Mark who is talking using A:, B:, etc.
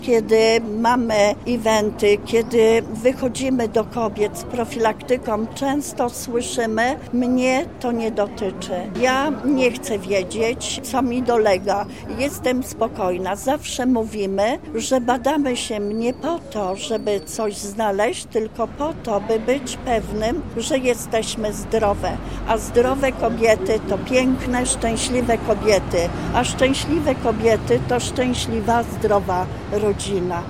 A: Kiedy mamy eventy, kiedy wychodzimy do kobiet z profilaktyką, często słyszymy: mnie to nie dotyczy. Ja nie chcę wiedzieć, co mi dolega. Jestem spokojna. Zawsze mówimy, że badamy się nie po to, żeby coś znaleźć, tylko po to, by być pewnym, że jesteśmy zdrowe. A zdrowe kobiety to piękne, szczęśliwe kobiety. A szczęśliwe kobiety to szczęśliwa, zdrowa rodzina.